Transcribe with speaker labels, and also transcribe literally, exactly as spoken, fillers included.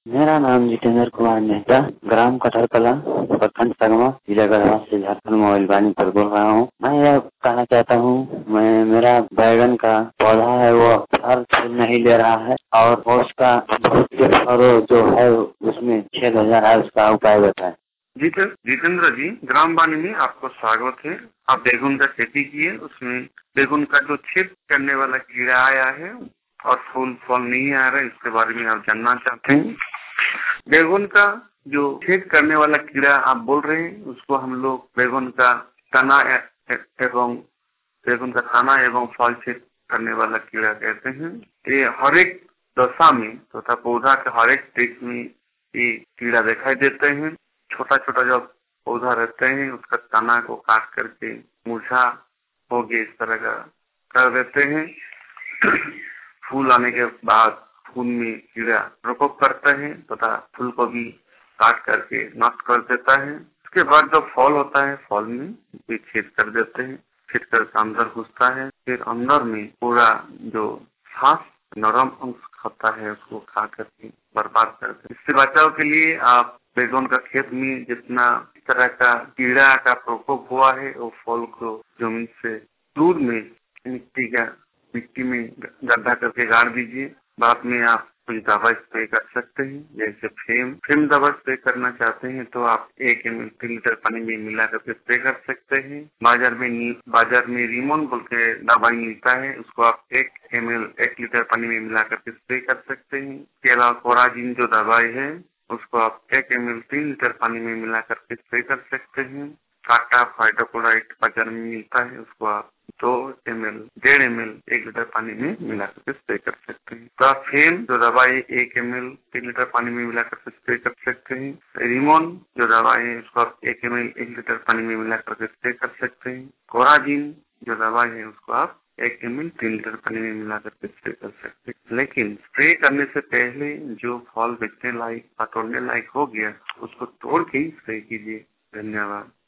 Speaker 1: मेरा नाम जितेंद्र कुमार नेता, ग्राम कटहरकला, प्रखंड संगमा, जिला गढ़वा से झारखंड मोबाइल वाणी पर बोल रहा हूँ। मैं यह कहना चाहता हूँ, मैं मेरा बैगन का पौधा है वो फल फूल नहीं ले रहा है और उसका बहुत से फलों जो है उसमें छेद हो जा रहा है, उसका उपाय बताएं।
Speaker 2: जिते- जितेंद्र जी, ग्राम वाणी में आपको स्वागत है। आप बैगन का खेती किए, उसमें बैगन का जो छेद करने वाला कीड़ा आया है और फूल फल नहीं आ रहा है, इसके बारे में आप जानना चाहते हैं। बैगन का जो छेद करने वाला कीड़ा आप बोल रहे हैं, उसको हम लोग बैगन का तना ए- ए- एवं बैगन का तना एवं फल छेद करने वाला कीड़ा कहते हैं। ये हर एक दशा में तथा तो पौधा के हर एक स्टेज में ये कीड़ा दिखाई देते हैं। छोटा छोटा जब पौधा रहते हैं, उसका तना को काट करके मुरझा हो गए इस तरह का कर देते हैं। फूल आने के बाद फूल में कीड़ा प्रकोप करता है तथा फूल को भी काट करके नष्ट कर देता है। उसके बाद जब फल होता है, फल में भी छेद कर देते हैं। छेद करके अंदर घुसता है, फिर अंदर में पूरा जो सांस नरम अंश होता है उसको खा करके बर्बाद कर देते हैं। इससे बचाव के लिए आप बैगन का खेत में जितना इस तरह का कीड़ा का प्रकोप हुआ है, वो फल को जमीन से दूर में मिट्टी का मिट्टी में गड्ढा करके गाड़ दीजिए। बाद में आप कुछ दवा स्प्रे कर सकते हैं, जैसे फेम फेम दवा स्प्रे करना चाहते हैं तो आप एक एम एल तीन लीटर पानी में मिला करके स्प्रे कर सकते हैं। बाजार में बाजार में रिमोन बोल के दवाई मिलता है, उसको आप एक एम एल एक लीटर पानी में मिला करके स्प्रे कर सकते हैं। इसके अलावा कोराजिन जो दवाई है, उसको आप एक एम एल तीन लीटर पानी में मिला करके स्प्रे कर सकते हैं। काटा फाइटोक्लोराइड बाजार में मिलता है, उसको आप दो एम एल डेढ़ एम एल एक लीटर पानी में मिला करके स्प्रे कर सकते हैं। तो आप फेम जो दवाई एक एम एल तीन लीटर पानी में मिला करके स्प्रे कर सकते हैं। रिमोन जो दवाई है, उसको आप एक एम एल एक लीटर पानी में मिला करके स्प्रे कर सकते हैं। कोराजिन जो दवाई है, उसको आप एक एम एल तीन लीटर पानी में मिला करके स्प्रे कर सकते हैं। लेकिन स्प्रे करने से पहले जो फल बेचने लायक तोड़ने लायक हो गया, उसको तोड़ के ही स्प्रे कीजिए। धन्यवाद।